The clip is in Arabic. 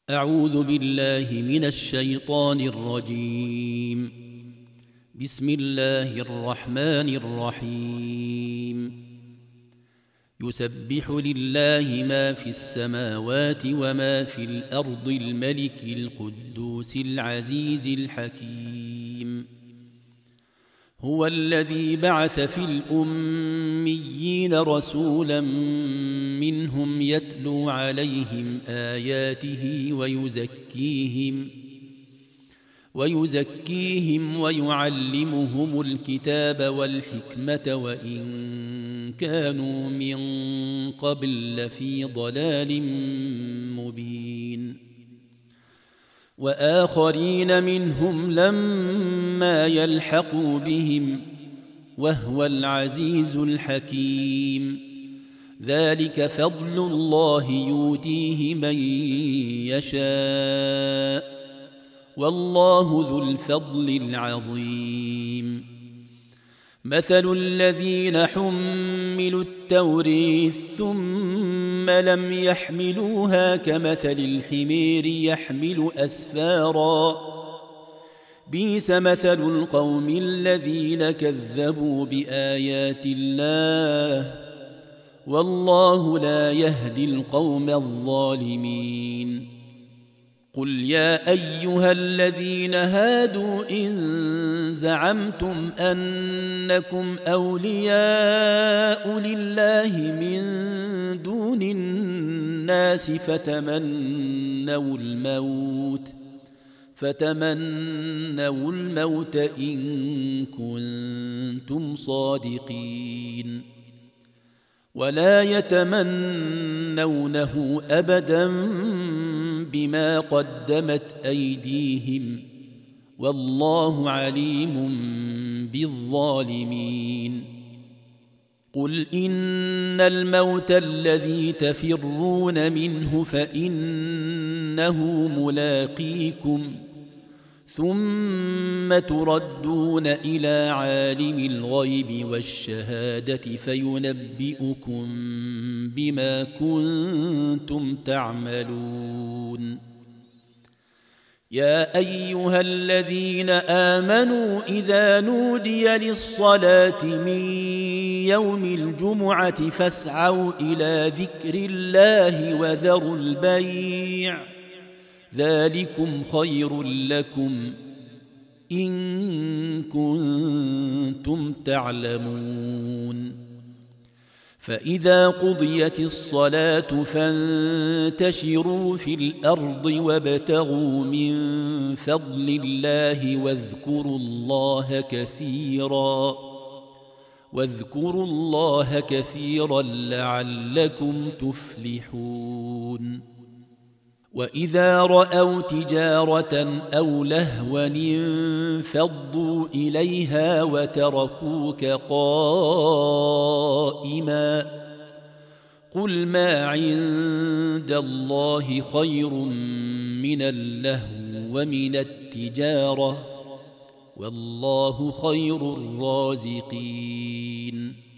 أعوذ بالله من الشيطان الرجيم. بسم الله الرحمن الرحيم. يسبح لله ما في السماوات وما في الأرض الملك القدوس العزيز الحكيم. هو الذي بعث في الأميين رسولا منهم يتلو عليهم آياته ويزكيهم ويعلمهم الكتاب والحكمة وإن كانوا من قبل لفي ضلال مبين. وآخرين منهم لما يلحقوا بهم وهو العزيز الحكيم. ذلك فضل الله يؤتيه من يشاء والله ذو الفضل العظيم. مثل الذين حملوا التوراة ثم لم يحملوها كمثل الحمير يحمل أسفارا بئس مثل القوم الذين كذبوا بآيات الله والله لا يهدي القوم الظالمين. قل يا أيها الذين هادوا إن زعمتم أنكم أولياء لله من دون الناس فتمنوا الموت إن كنتم صادقين ولا يتمنونه أبدا بما قدمت أيديهم والله عليم بالظالمين. قل إن الموت الذي تفرون منه فإنه ملاقيكم ثم تردون إلى عالم الغيب والشهادة فينبئكم بما كنتم تعملون. يا أيها الذين آمنوا إذا نودي للصلاة من يوم الجمعة فاسعوا إلى ذكر الله وذروا البيع ذلكم خير لكم إن كنتم تعلمون. فإذا قضيت الصلاة فانتشروا في الأرض وابتغوا من فضل الله واذكروا الله كثيرا لعلكم تفلحون. وإذا رأوا تجارة أو لهوا انفضوا إليها وتركوك قائما قل ما عند الله خير من اللهو ومن التجارة والله خير الرازقين.